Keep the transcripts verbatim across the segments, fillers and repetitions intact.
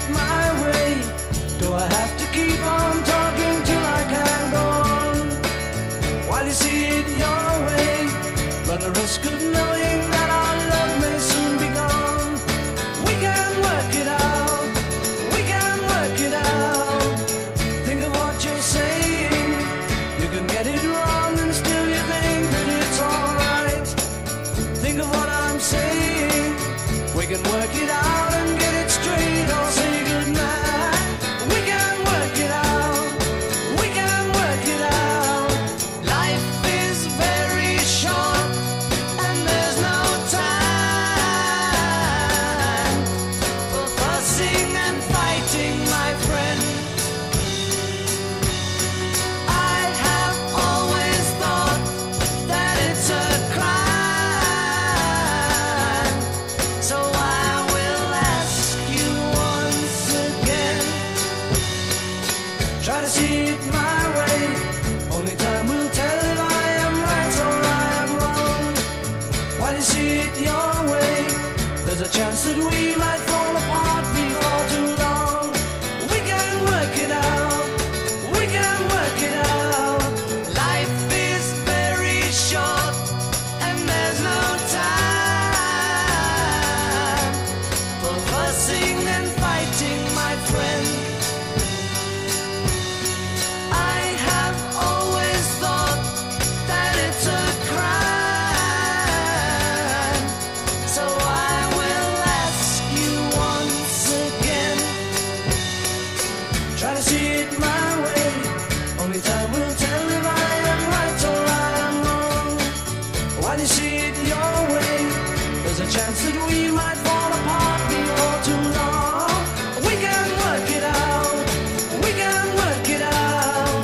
my way? Do I have to keep on talking till I can go on? While you see it your way, run the risk of knowing that our love may soon be gone. We can work it out, we can work it out. Think of what you're saying. You can get it wrong and still you think that it's alright. Think of what I'm saying. We can work it out and get it straight or say goodnight. We can work it out, we can work it out. Life is very short and there's no time for fussing and fighting, my friend. I have always thought that it's a crime, so I will ask you once again. Try to see it my way, only time will tell if I am right or I am wrong. While you see it your way, there's a chance that we might fall apart before too long. We can work it out, we can work it out. Life is very short and there's no time for fussing and fighting, my friend. I have always thought that it's a crime, so I will ask you once again. Try to see it my way, only time will tell if I am right or I am wrong. While you see it your way, there's a chance that we might fall apart before too long. We can work it out, we can work it out.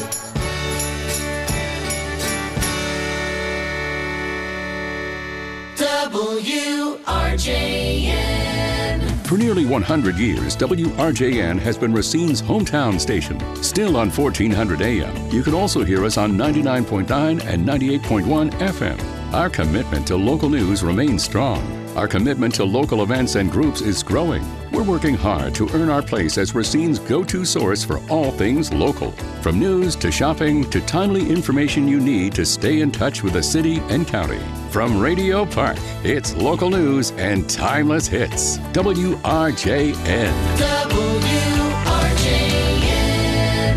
W R J N. For nearly one hundred years, W R J N has been Racine's hometown station. Still on fourteen hundred A M, you can also hear us on ninety-nine point nine and ninety-eight point one F M. Our commitment to local news remains strong. Our commitment to local events and groups is growing. We're working hard to earn our place as Racine's go-to source for all things local. From news to shopping to timely information you need to stay in touch with the city and county. From Radio Park, it's local news and timeless hits. W R J N. W R J N.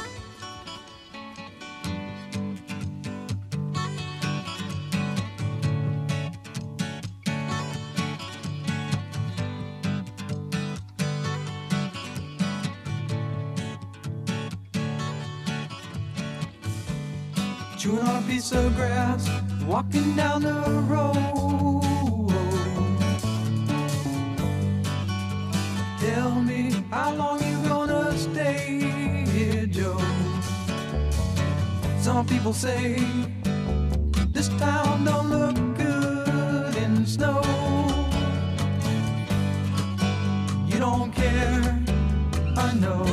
Chewing on a piece of grass, walking down the road. Tell me, how long you gonna stay here, Joe? Some people say this town don't look good in snow. You don't care, I know.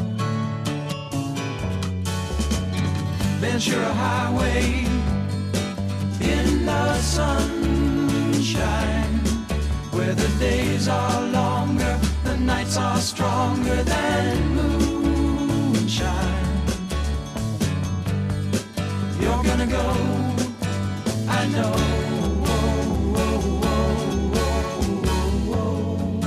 Ventura Highway in the sunshine, where the days are longer, the nights are stronger than moonshine. You're gonna go, I know. Oh, oh, oh, oh, oh,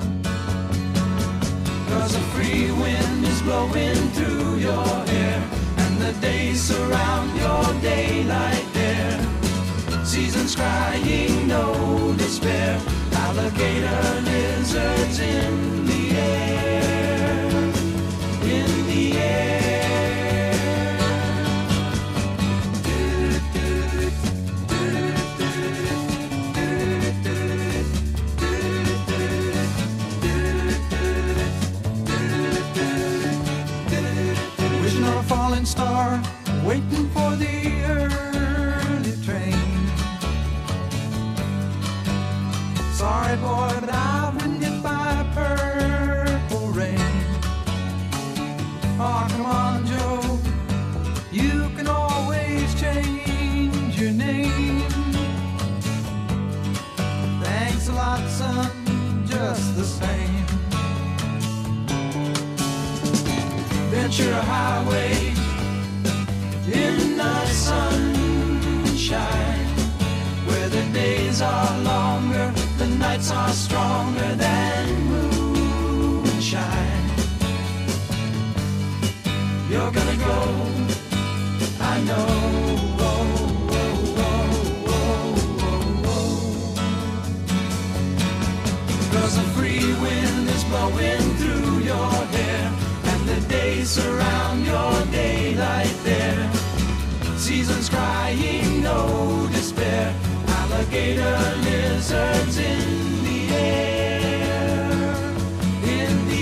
oh. 'Cause a free wind is blowing through your hair, the days surround your daylight there. Seasons crying, no despair. Alligator lizards in the air, in the air. Wishing on a falling star, waiting for the early train. Sorry boy, but I've been hit by purple rain. Oh, come on, Joe, you can always change your name. Thanks a lot, son, just the same. Ventura Highway in the sunshine, where the days are longer, the nights are stronger than moonshine. You're gonna go, I know. Oh, oh, oh, oh, oh, oh. 'Cause the free wind is blowing through your hair, and the days surround your daylight there. Seasons crying, no despair. Alligator lizards in the air, in the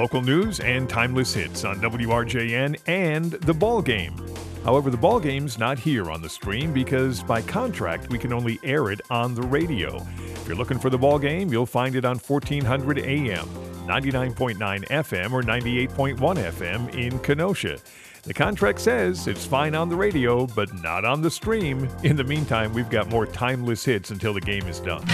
local news and timeless hits on W R J N and The Ball Game. However, The Ball Game's not here on the stream because by contract we can only air it on the radio. If you're looking for The Ball Game, you'll find it on fourteen hundred A M, ninety-nine point nine F M, or ninety-eight point one F M in Kenosha. The contract says it's fine on the radio, but not on the stream. In the meantime, we've got more timeless hits until the game is done.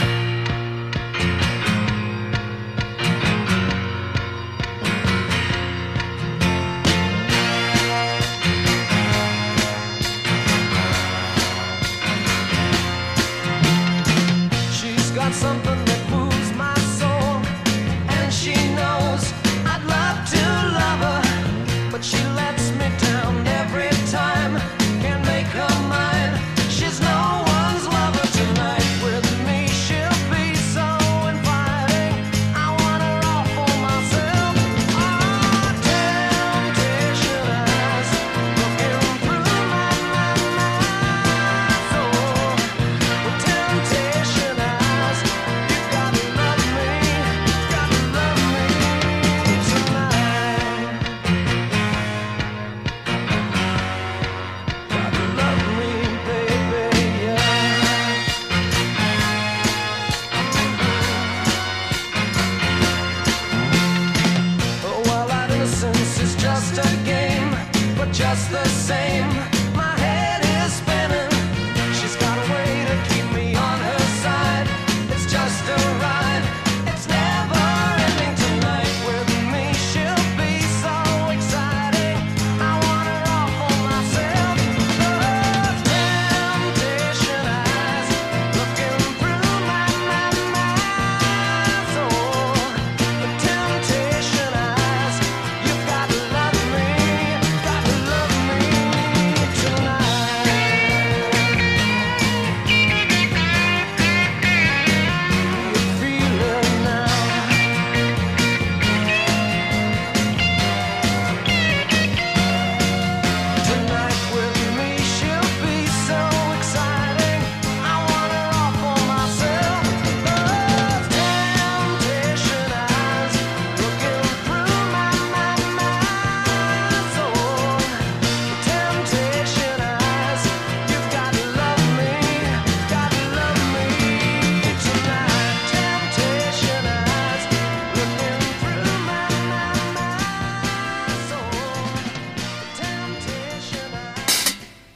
She's got something that moves my soul, and she knows I'd love to love her, but she lets me down every time. Can't make her mine. She's no one's lover tonight. With me she'll be so inviting. I want her all for myself. Oh, temptation eyes looking through my, my, my soul. With temptation eyes, you gotta love me, gotta love me tonight. Gotta love me, baby, yeah. Oh, well, that innocence is just a game, but just the same, my head is spinning. She's got a way to keep me on her side. It's just a ride. It's never ending tonight. With me she'll be so exciting. I want her all for myself. Those temptation eyes looking through my, my, my soul. The temptation eyes, you gotta love me, gotta love me tonight. You feel it now. Tonight with me she'll be so exciting. I want her all for myself. Those temptation eyes looking through my, my, my soul. Temptation eyes, you've gotta love me, gotta love me tonight. Temptation eyes looking through my, my, my soul. Temptation eyes.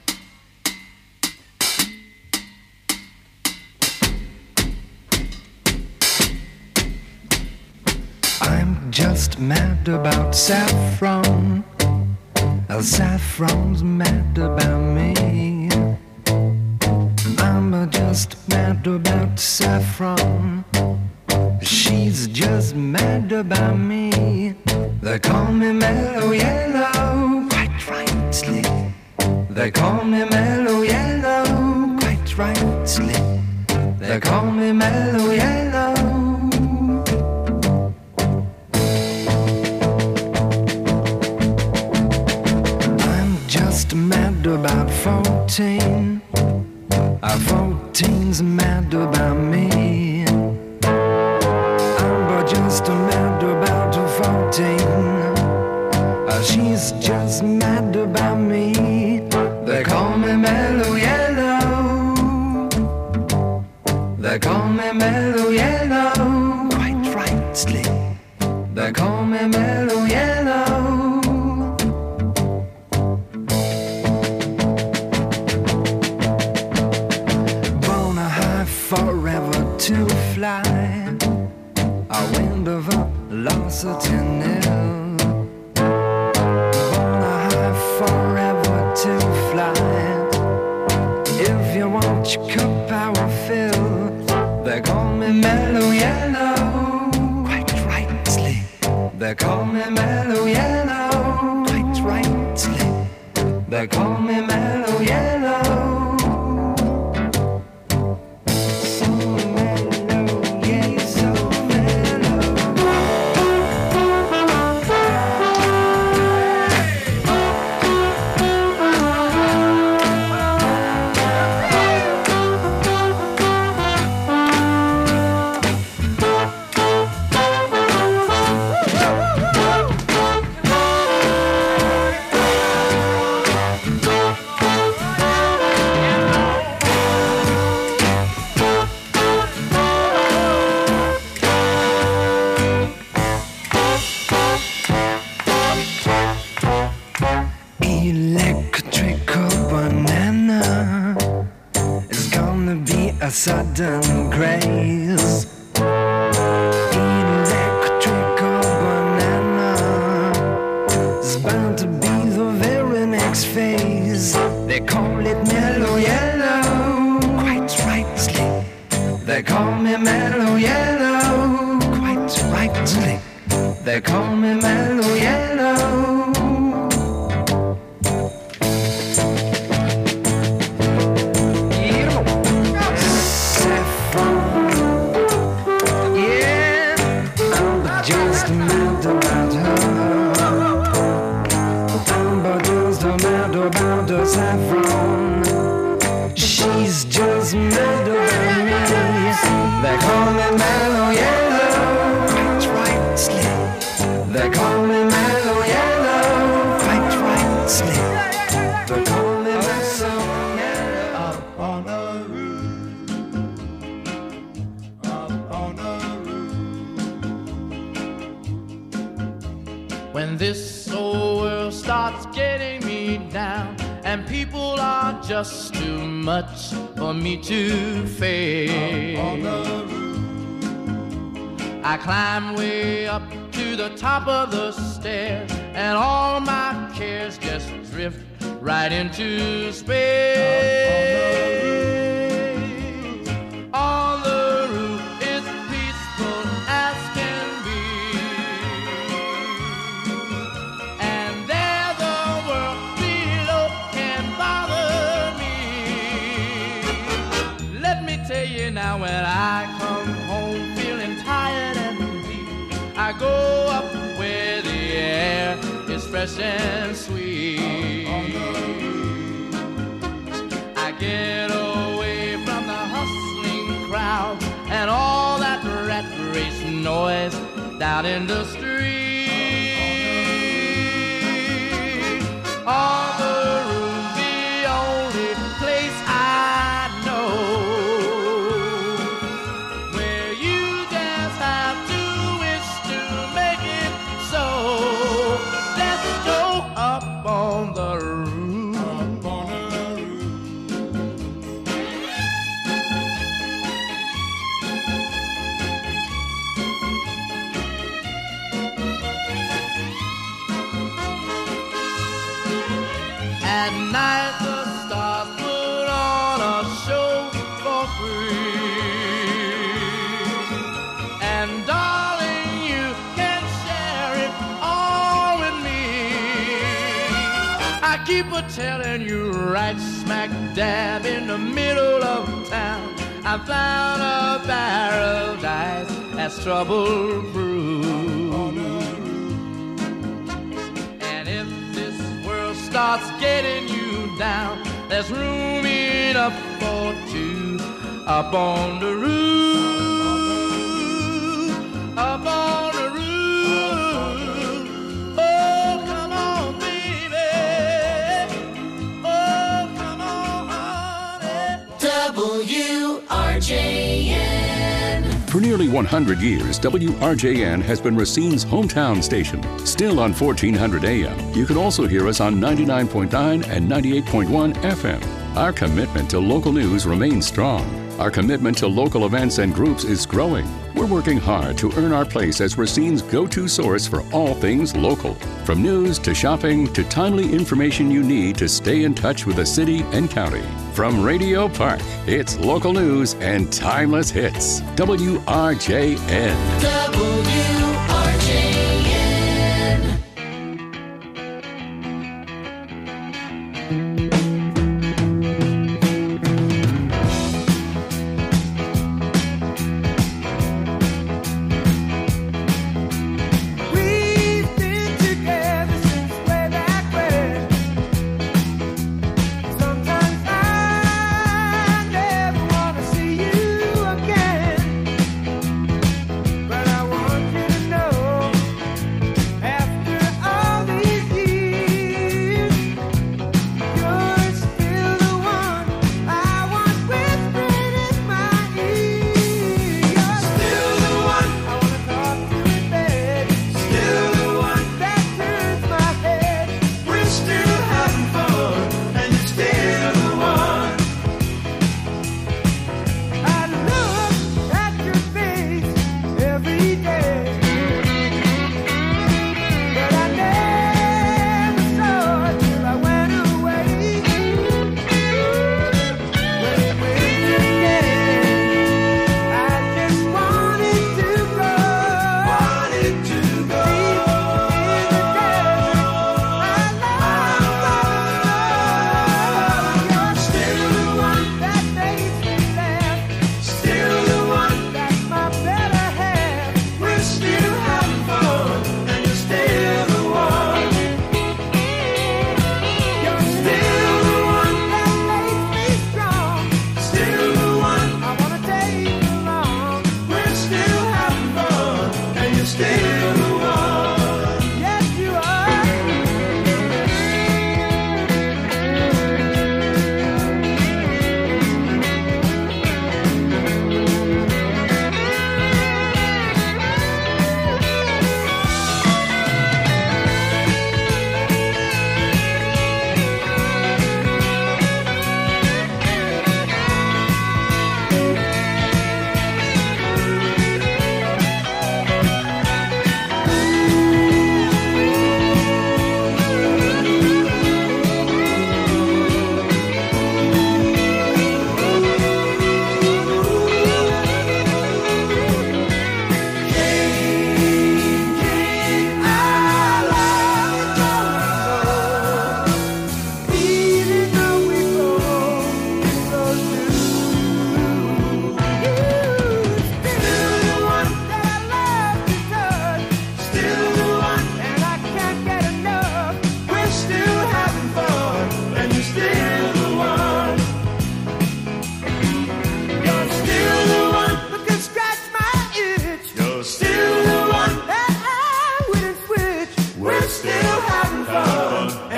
I'm just mad about saffron. Uh, Saffron's mad about me. I'm uh, just mad about saffron. She's just mad about me. They call me Mellow Yellow, quite rightly. They call me Mellow Yellow, quite rightly. They call me Mellow Yellow. I'm just mad about fourteen. Uh, fourteen's mad about me. I'm but just mad about fourteen. Uh, she's just mad about me. They call me Mellow Yellow. They call me Mellow Yellow, quite rightly. They call me Mellow Yellow. Born a high forever to fly. A wind of velocity nil. Born a high forever to fly. If you want your cup, I will fill. They call me Mellow Yellow, quite rightly. They call me Mellow Yellow, quite rightly. They call me Mellow Yellow. So mellow, yeah, so mellow. sudden grace. Electrical banana is bound to be the very next phase. They call it mellow yellow, quite rightly. They call me mellow yellow, quite rightly. They call me mellow yellow. Saffron, she's just mad about me. They call me mellow yellow, quite rightly. They call me mellow yellow, quite rightly. They call me mellow yellow. Up on a roof, up on a roof. When this old world starts getting me down, and people are just too much for me to face, I climb way up to the top of the stairs, and all my cares just drift right into space. On the roof is peaceful as can be, and there the world below can bother me. Let me tell you now, when I come home feeling tired and weak, I go up where the air is fresh and sweet. I get away from the hustling crowd and all that rat race noise down in the street. On the roof, the only place I know where you just have to wish to make it so. Let's go up on the roof. Up on the roof. At night the stars put on a show for free, and darling, you can share it all with me. I keep a telling you, right smack dab in the middle of town, I found a paradise that's trouble-proof. And if this world starts getting you down, there's room enough for two up on the roof, up on the roof. Oh, come on, baby. Oh, come on, honey. W R J N. For nearly one hundred years, W R J N has been Racine's hometown station. Still on fourteen hundred A M, you can also hear us on ninety-nine point nine and ninety-eight point one F M. Our commitment to local news remains strong. Our commitment to local events and groups is growing. We're working hard to earn our place as Racine's go-to source for all things local. From news to shopping to timely information you need to stay in touch with the city and county. From Radio Park, it's local news and timeless hits. W R J N. W R J N. We've been together since way back when. Sometimes I never wanna see you again, but I want you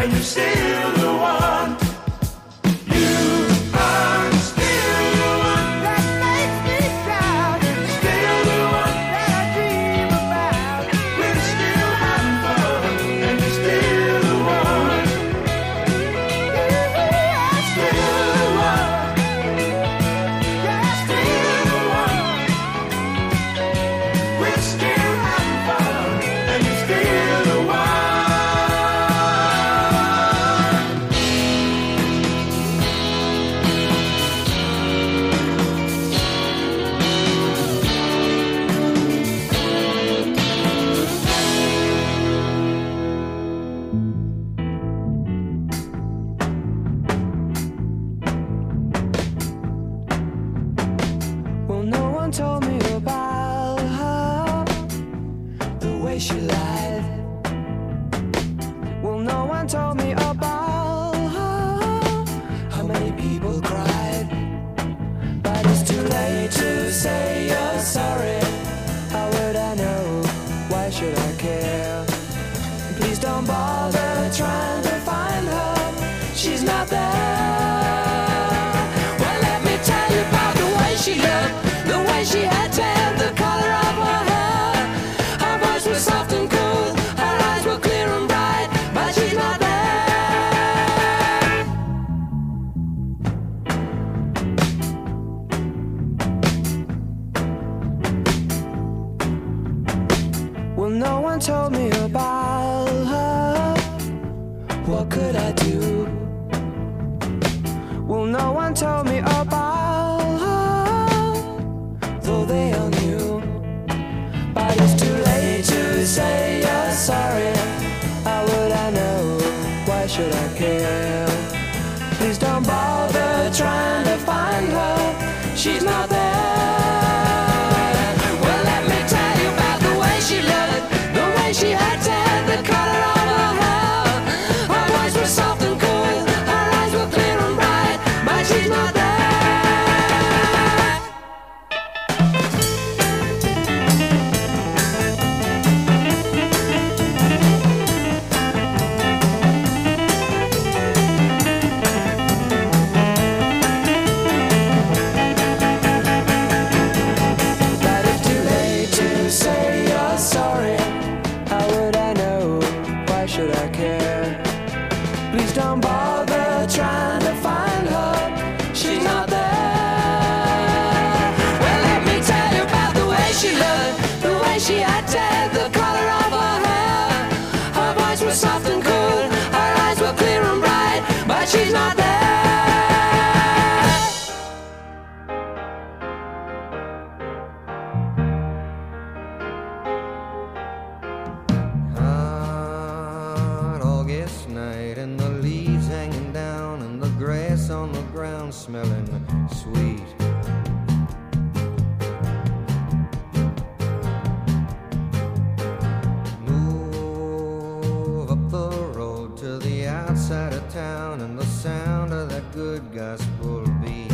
and you're still the one. You are still the one That makes me proud. Still the one That I dream about. We're still having fun, and you're still the one. Still the one. Yeah, Still the one. We're still having fun, and you're still the one. Well, no one told me about her, the way she lied. Well, no one told me about her, how many people cried. But it's too late to say you're sorry. How would I know? Why should I care? Please don't bother trying to find her. She's not there. Well, let me tell you about the way she looked, the way she had tan, the color of her hair. Her voice was soft and cool, her eyes were clear and bright, but she's not there. Well, no one told me about her. What could I do? Well, no one told me about her, though they all knew. But it's too late to say you're sorry. How would I know? Why should I care? Please don't bother trying to find her. She's not there. Well, let me tell you about the way she looked, the way she had tan, the color of her hair. Her voice was soft and cool, her eyes were clear and bright, but she's not there. But it's too late to say you're sorry. How would I know? Why should I care? Please don't bother trying to find her. She's not there. Well, let me tell you about the way she looked, the way she had tan, the color of her hair. Her voice was soft and cool, her eyes were clear and bright, but she's not there. Hot August night and the leaves hanging down and the grass on the ground smelling sweet. Move up the road to the outside of town and the sound of that good gospel beat.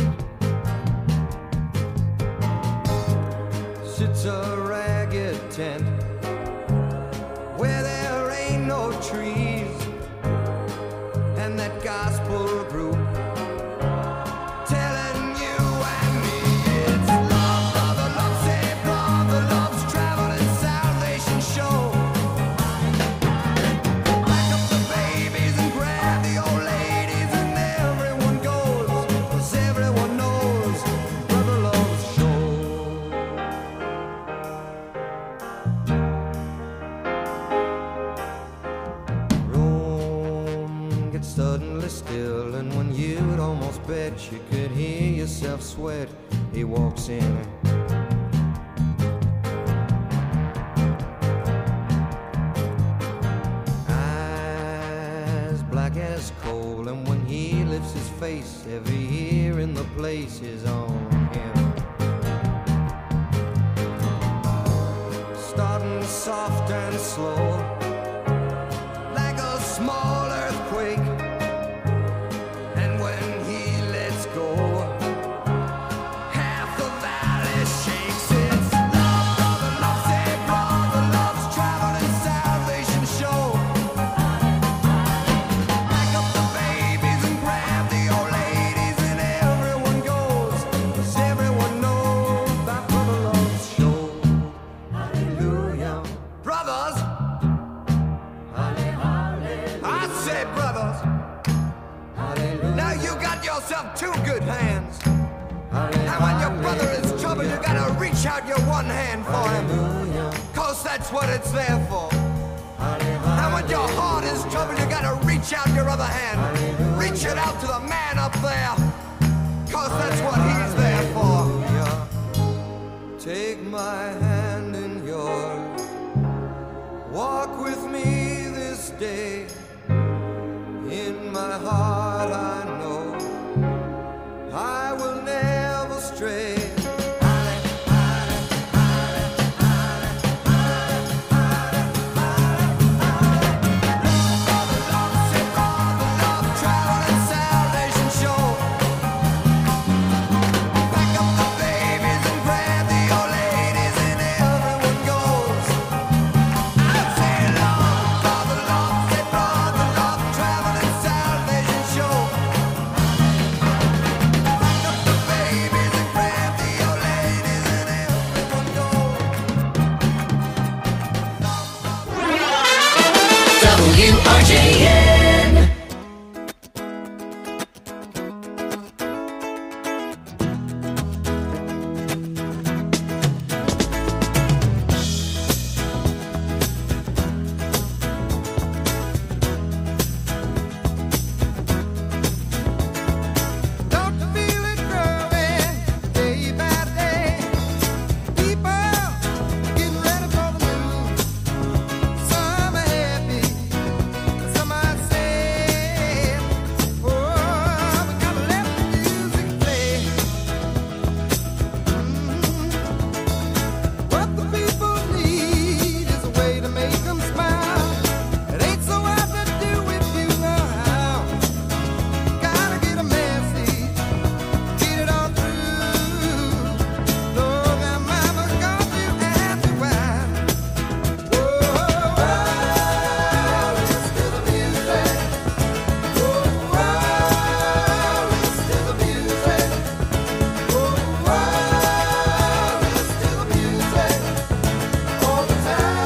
Sits a ragged tent where there ain't no trees, and that gospel group telling you and me it's love, brother, love, save brother, love's traveling salvation show. Back up the babies and grab the old ladies, and everyone goes, 'cause everyone knows brother loves show. Room gets suddenly still, and when you'd almost bet you could hear yourself sweat, he walks in. Eyes black as coal, and when he lifts his face, every ear in the place is on him. Starting soft and slow, like a small earthquake, and when he lets go, half the valley shakes. It's love, brother, love, save brother, love's traveling salvation show. Hey, brothers. Now you got yourself two good hands. And when your brother is trouble, you gotta reach out your one hand for him. Cause that's what it's there for. And when your heart is trouble, you gotta reach out your other hand. Reach it out to the man up there. Cause that's what he's there for. Yeah. Take my hand in yours. Walk with me this day. In my heart I know I will never stray. W R J N. Don't you feel it growing day by day? People getting ready for the move. Some are happy, some are sad. Oh, we gotta let the music play. Mm. What the people need is a way to make them smile. It ain't so hard to do if you know how. Gotta get a message, get it all through. Lord, that mama got you and you out. Whoa, whoa, listen to the music. Whoa, whoa, listen to the music. Whoa, whoa, listen to the music all the time.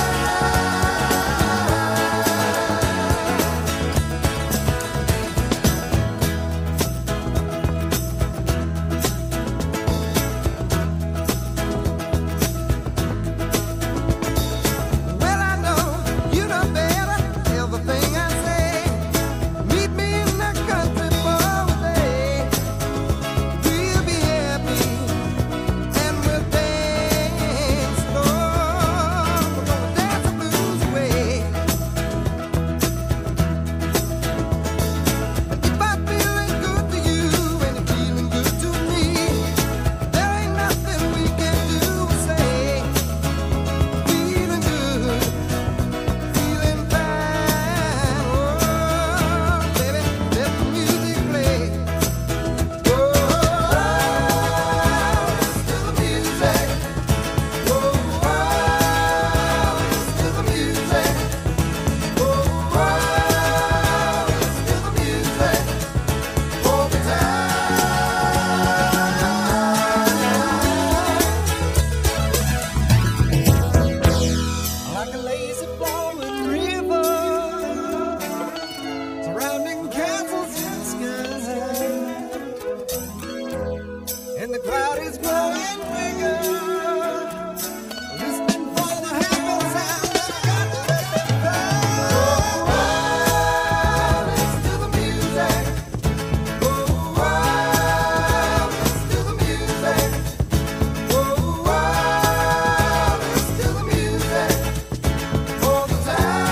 Well, I know you know better. Everything I say. Meet me in the country for a day. We'll be happy and we'll dance. Lord, we're gonna dance the blues away. If I'm feeling good to you and you're feeling good to me, there ain't nothing we can do or say. Feeling good, feeling fine. Oh, baby, let the music play. Oh, listen to the music. Oh, listen to the music. Oh, listen to the music all the time. Like a lazy flowing river, surrounding castles in the sky, and the crowd is growing bigger, listening for the happy sound. Got to let it flow. Oh, listen to the music. Oh, listen to the music. Oh, listen to the music all the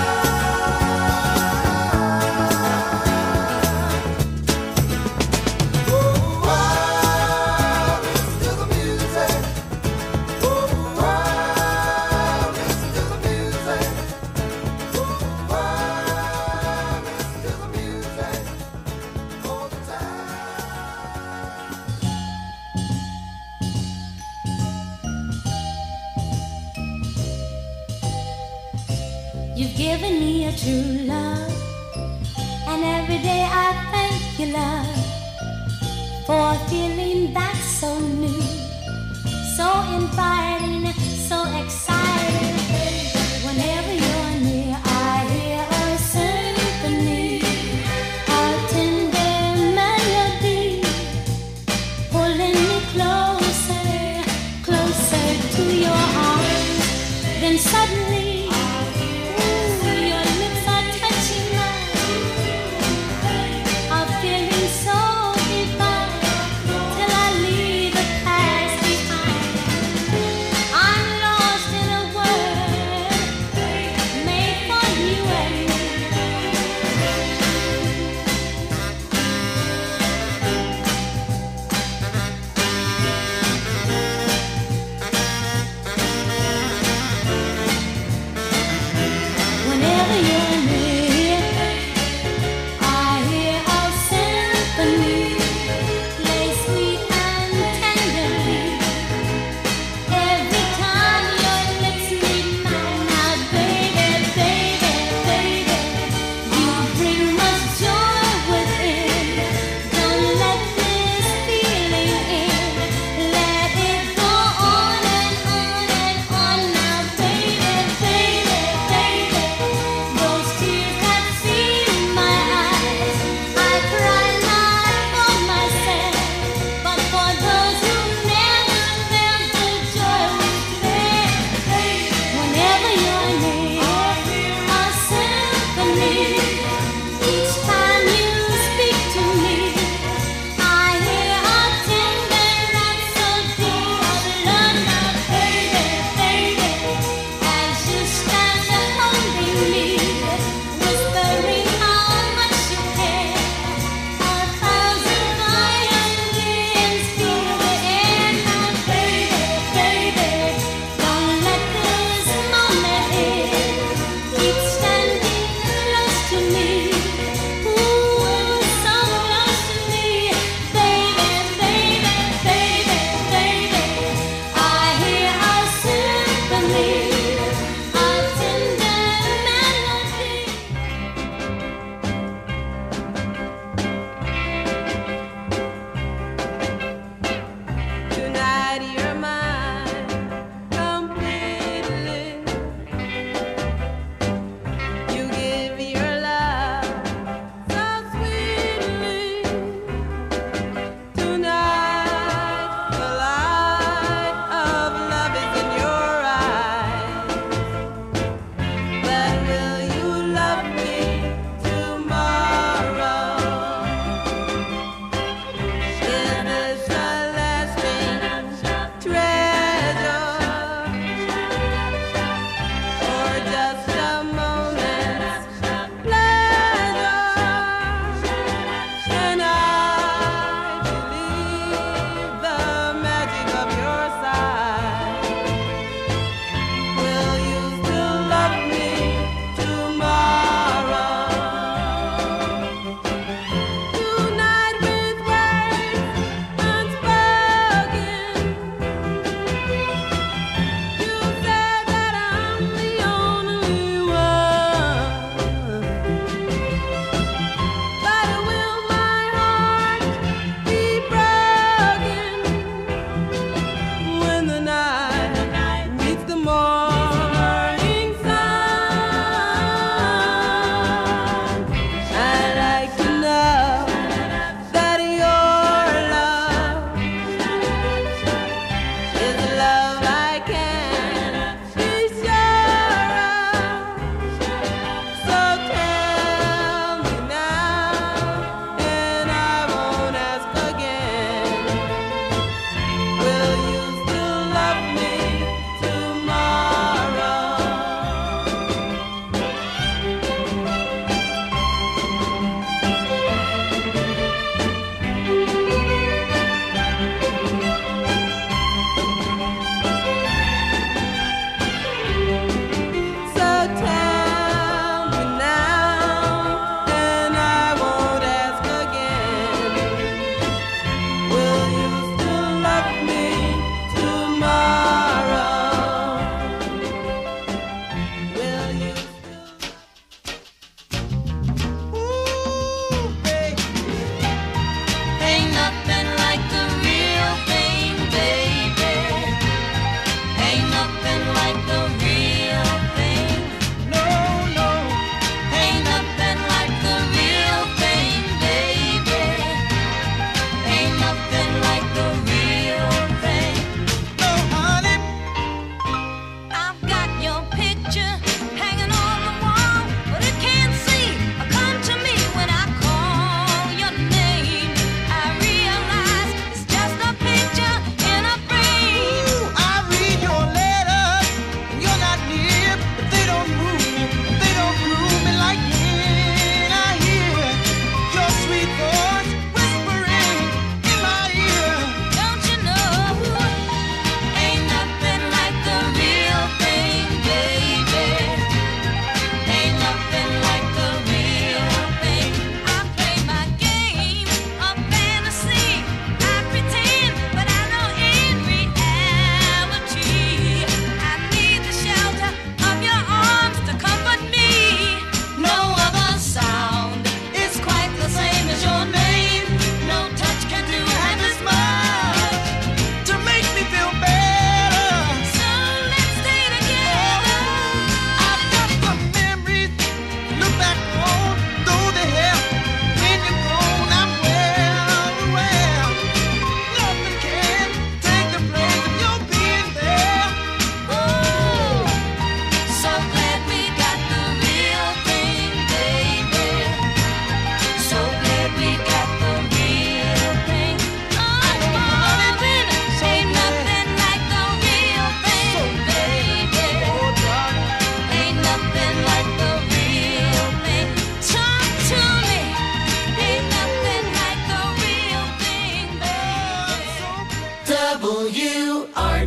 You've given me a true love, and every day I thank you, love, for a feeling that's so new, so inviting, so exciting. Whenever you're near, I hear a symphony.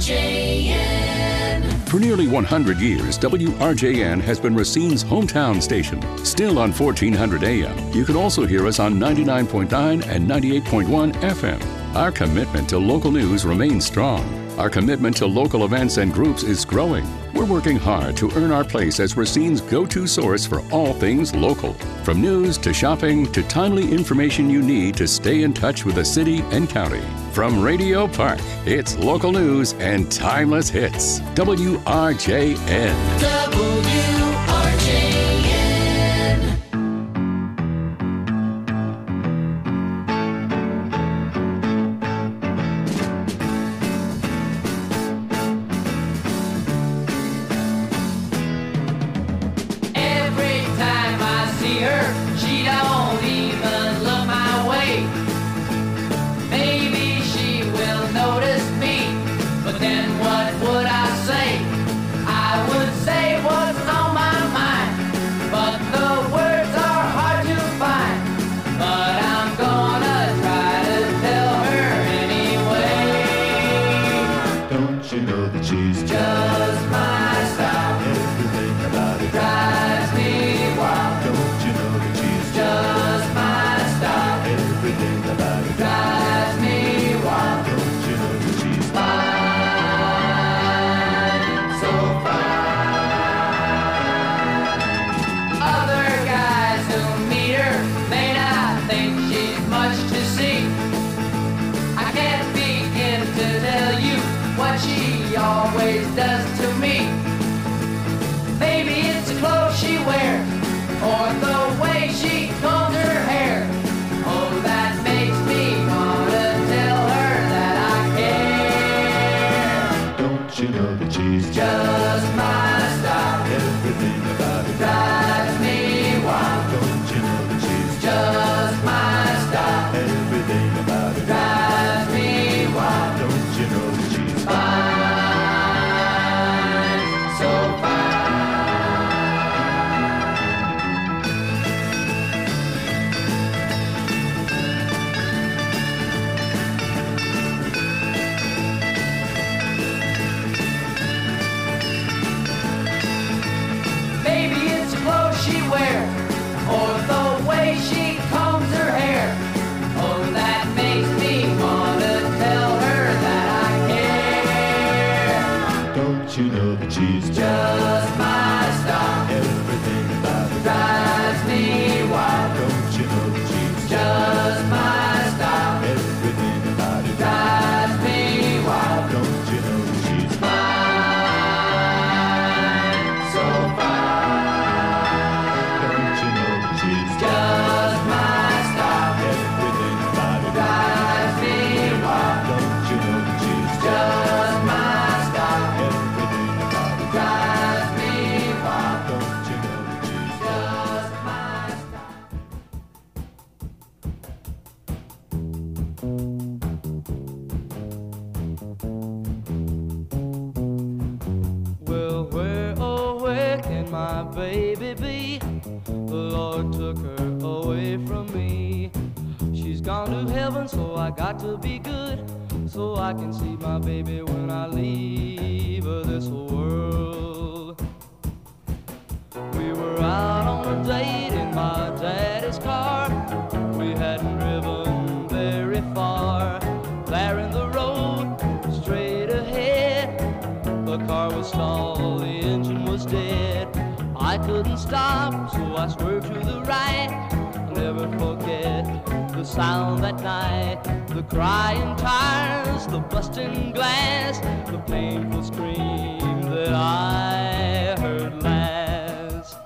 J N. For nearly one hundred years, W R J N has been Racine's hometown station. Still on fourteen hundred A M, you can also hear us on ninety-nine point nine and ninety-eight point one F M. Our commitment to local news remains strong. Our commitment to local events and groups is growing. We're working hard to earn our place as Racine's go-to source for all things local. From news to shopping to timely information you need to stay in touch with the city and county. From Radio Park, it's local news and timeless hits. W R J N. W R J N. Every time I see her, she don't even look my way. Maybe she will notice me, but then what would I say? I would say what's on my mind, but the words are hard to find. But I'm gonna try to tell her anyway. Don't you know that she's Just my style everything about it? drives me wild. Don't you know that she's Just my style everything about it? drives me wild. Don't you know that she's Fine, so fine. Other guys who meet her may not think she's much to see. I can't begin to tell you what she always does to me. Maybe it's the clothes she wears, or the way she combs her hair. Oh, that makes me wanna tell her that I care. Don't you know that she's Just my style everything about it? drives me wild. Don't you know that she's Just my style everything about it? drives me wild. Don't you know that she's Fine, so fine. Maybe it's the clothes she wears, or the way she combs her hair. Oh, that makes me wanna tell her that I care. Don't you know that she's Just my style everything about it? drives me wild. Don't you know that she's Just my style everything about it? drives me wild. Don't you know that she's Fine, so fine. Don't you know that she's Just my style everything about it? drives me wild. Don't you know that she's Just my style everything about it? drives me wild. Don't you know that she's Just my style. Well, where, oh, where can my baby be? The Lord took her away from me. She's gone to heaven, so I got to be good, so I can see my baby when I leave this world. We were out on a date in my daddy's car. We hadn't driven very far. There in the road, straight ahead, the car was stalled, the engine was dead. I couldn't stop, so I swerved to the right. I'll never forget the sound that night, the crying tires, the busting glass, the painful scream that I heard last.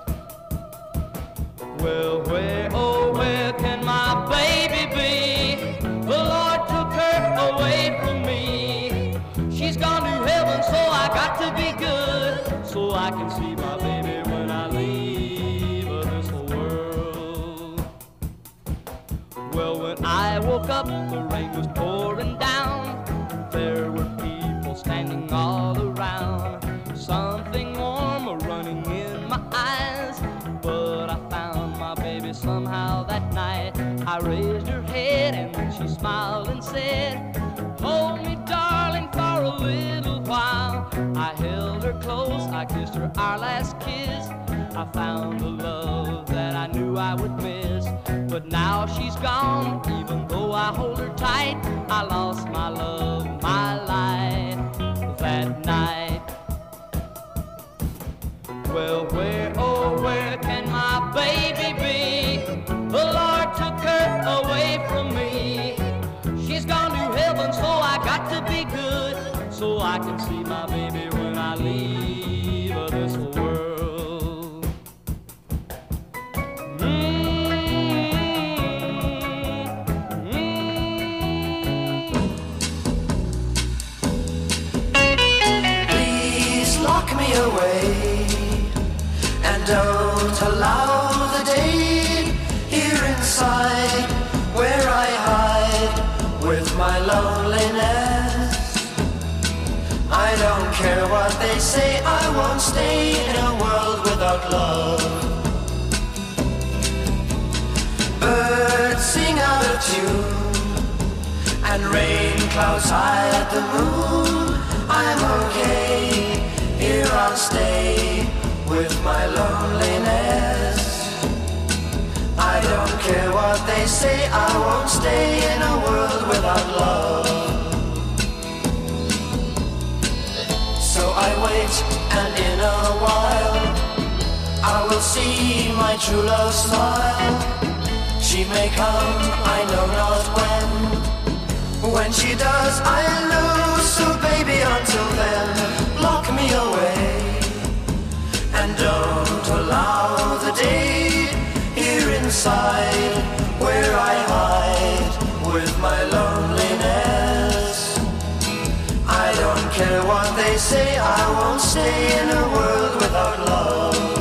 Well, where, oh, where can my baby be? The Lord took her away from me. She's gone to heaven, so I got to be good, so I can see my baby when I leave this world. Well, when I woke up, the rain was pouring down. There were people standing all around. Something warm running in my eyes, but I found my baby somehow that night. I raised her head and then she smiled and said, hold me, darling, for a little while. I held her close, I kissed her our last kiss. I found the love that I knew I would miss. But now she's gone, even though I hold her tight. I lost my love, my life that night. Well, where, oh, where can my baby be? The Lord took her away from me. She's gone to heaven, so I got to be good, so I can see my baby when I leave this world. Please lock me away and don't allow the day here inside where I hide with my loneliness. I don't care what they say, I won't stay in a world without love. Birds sing out of tune and rain clouds hide the moon. I'm okay, here I'll stay with my loneliness. I don't care what they say, I won't stay in a world without love. So I wait, and in a while I will see my true love smile. She may come, I know not when. When she does, I'll know. So baby, until then, lock me away and don't allow the day here inside where I hide with my loneliness. I don't care what they say, I won't stay in a world without love.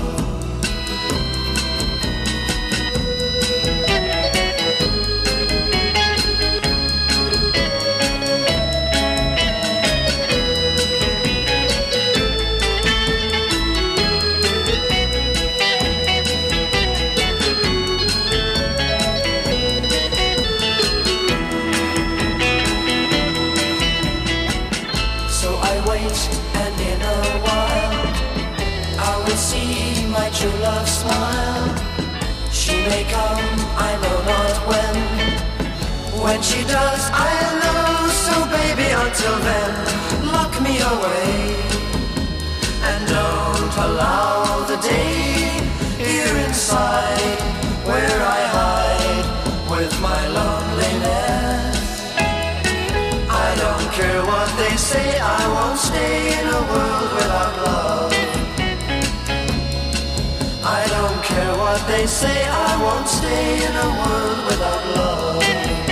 True love smile. She may come, I know not when. When she does, I'll know. So baby, until then, lock me away and don't allow the day here inside where I hide with my loneliness. I don't care what they say, I won't stay in a world without love. I don't care what they say, I won't stay in a world without love.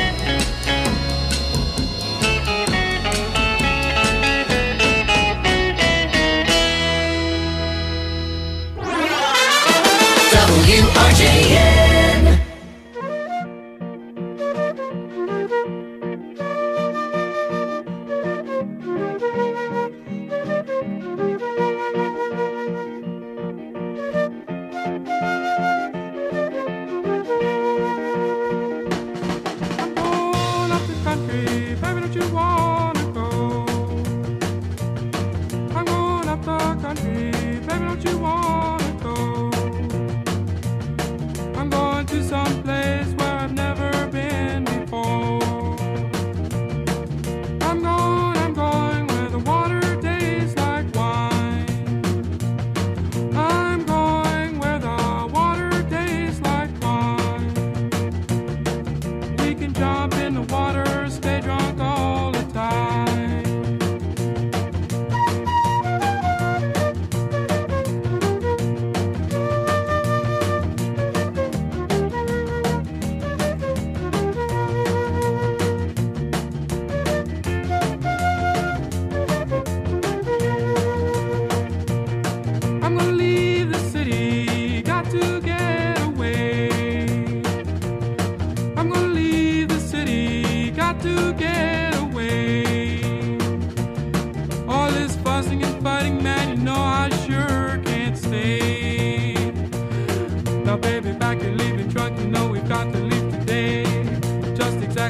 W R J N.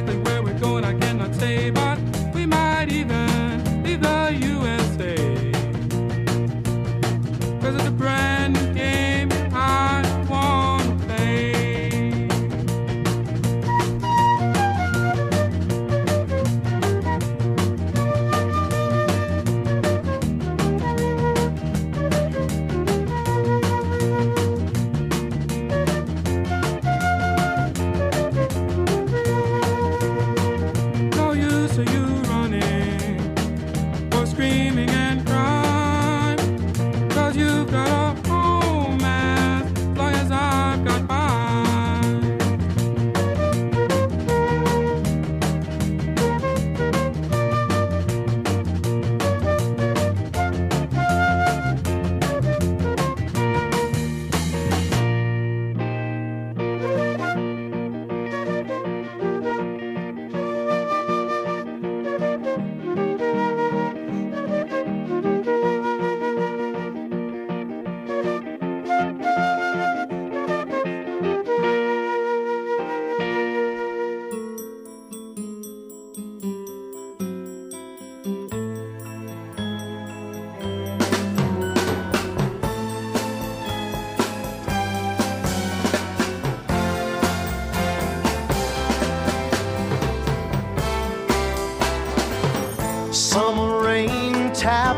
Where we're going I cannot say, but we might even leave the U S A.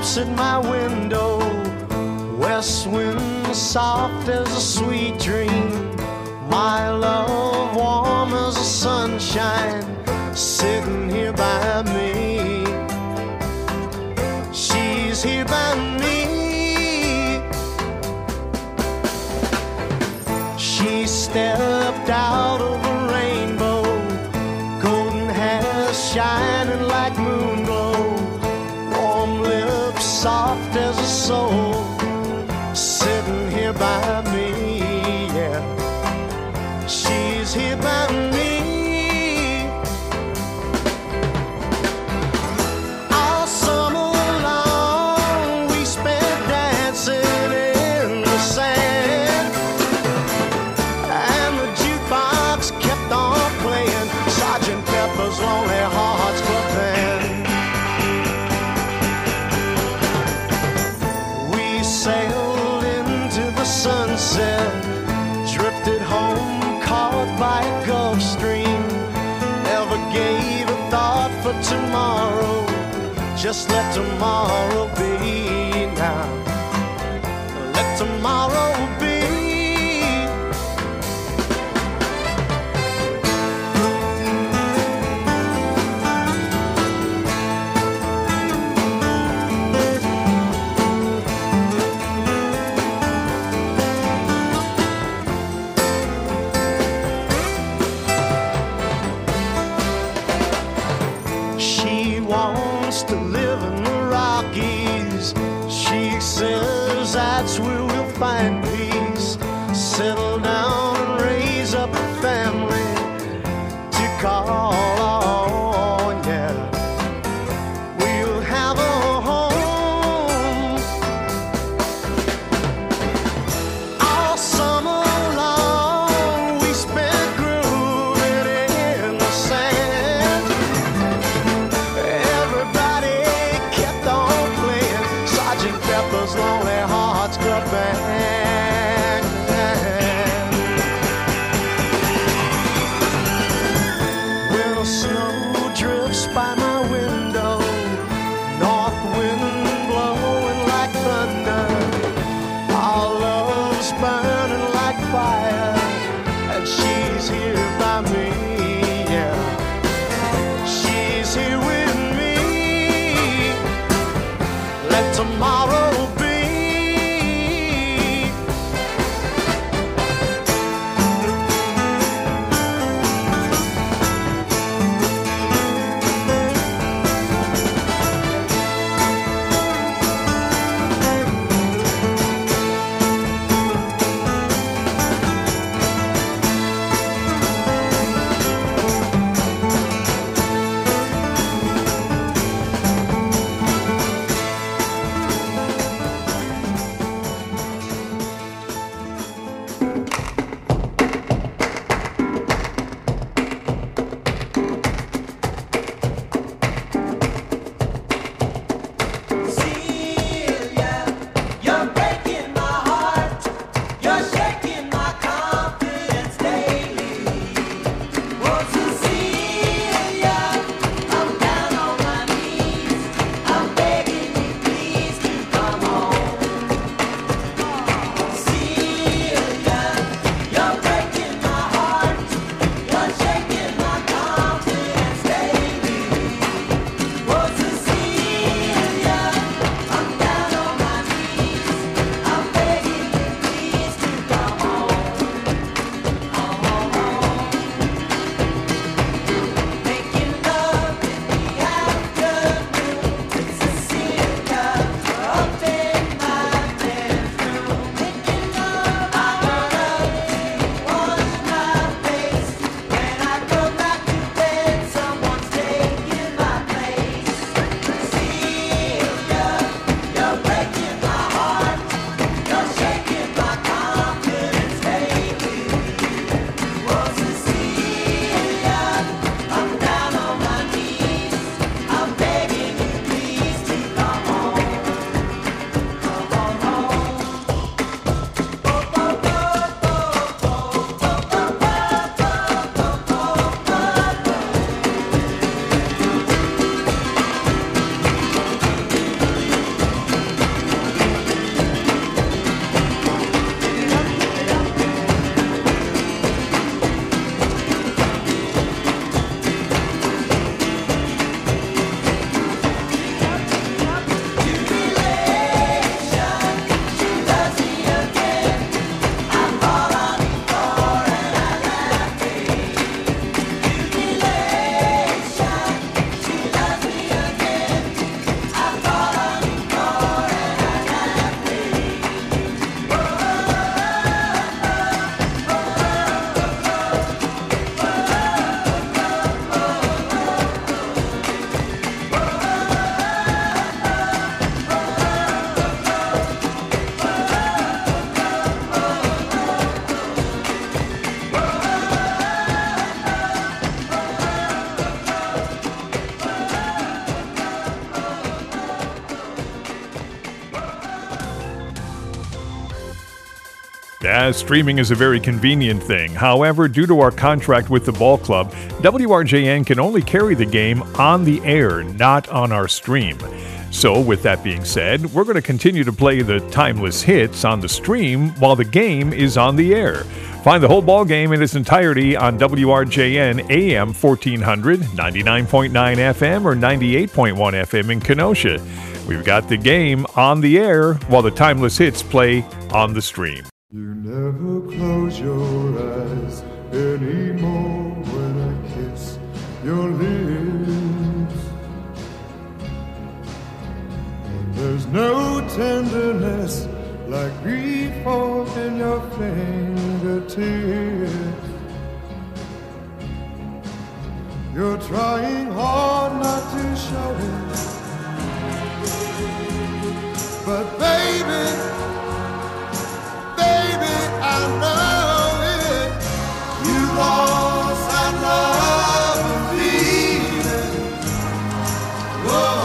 at my window, west wind soft as a sweet dream, my love warm as the sunshine, sitting here by me. She's here by me. She stepped out of a rainbow, golden hair shining like moon glow, warm lips soft as a soul, sitting here by me, yeah. She's here by me. All summer long we spent dancing in the sand, and the jukebox kept on playing Sergeant Pepper's Lonely Hearts Club Band. We sailed into the sunset, drifted home caught by a Gulf Stream, never gave a thought for tomorrow, just let tomorrow be now. Let tomorrow be. She wants to live in the Rockies. She says that's where we'll find peace. Settle down and raise up a family to call on, yeah. We'll have a home. All summer long we spent grooving in the sand. Everybody kept on playing Sergeant Pepper's Lonely Hearts Club Band. When Yeah, streaming is a very convenient thing. However, due to our contract with the ball club, W R J N can only carry the game on the air, not on our stream. So, with that being said, we're going to continue to play the timeless hits on the stream while the game is on the air. Find the whole ball game in its entirety on W R J N A M fourteen hundred, ninety-nine point nine F M, or ninety-eight point one F M in Kenosha. We've got the game on the air while the timeless hits play on the stream. You never close your eyes anymore when I kiss your lips. And there's no tenderness like grief in your fingertips. You're trying hard not to show it, but baby, baby, I know